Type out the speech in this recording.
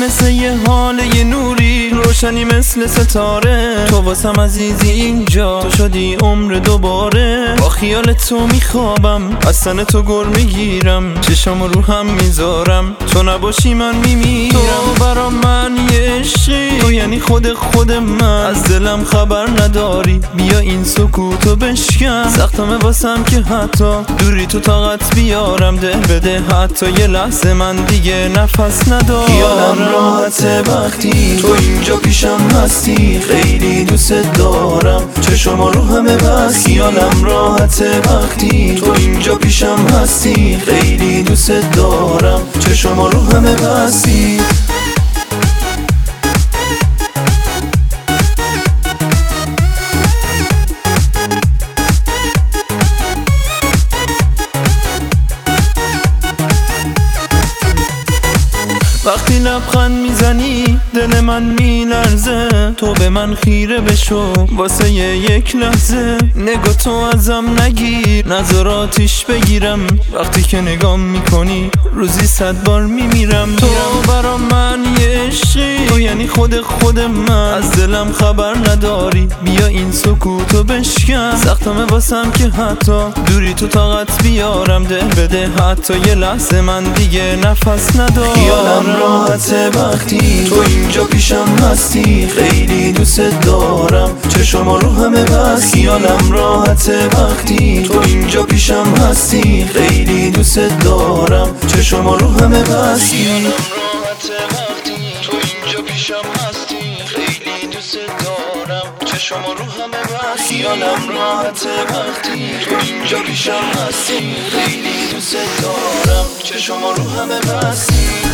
مثل یه حال یه نوری، روشنی مثل ستاره. تو واسم عزیزی اینجا، تو شدی عمر دوباره. با خیال تو میخوابم، از تن تو گر میگیرم، چشم رو هم میذارم. تو نباشی من میمیرم. تو برا من یه عشقی، تو یعنی خود من. از دلم خبر نداری، بیا این سکوتو بشکن. سختمه واسم که حتی دوری تو طاقت بیارم. ده بده حتی یه لحظه، من دیگه نفس ندارم. خیالم راحته وقتی تو اینجا پیشم هستی، خیلی دوست دارم، چشم رو همه بس. خیالم راحته وقتی تو اینجا پیشم هستی، خیلی دوست دارم، چشم رو همه بستی. وقتی لبخند میزنی دل من میلرزه. تو به من خیره بشو واسه یک لحظه. نگاه تو ازم نگیر، نظر آتیش بگیرم. وقتی که نگام میکنی روزی 100 بار میمیرم. تو برا من یه عشقی، تو یعنی خود من. از دلم خبر نداری، بیا این سکوتو بشکن. سختمه واسم که حتی دوری تو طاقت بیارم. ده بده حتی یه لحظه، من دیگه نفس ندارم. خیالم راحته وقتی تو اینجا پیشم هستی، خیلی دوست دارم، چشم رو همه بس. خیالم راحته وقتی تو اینجا پیشم هستی، خیلی دوست دارم، چشم رو همه بس. خیالم راحته وقتی تو اینجا پیشم هستی، خیلی دوست دارم، چشم رو همه بس. خیالم راحته وقتی تو اینجا پیشم هستی، خیلی دوست دارم، چشم رو همه بستی.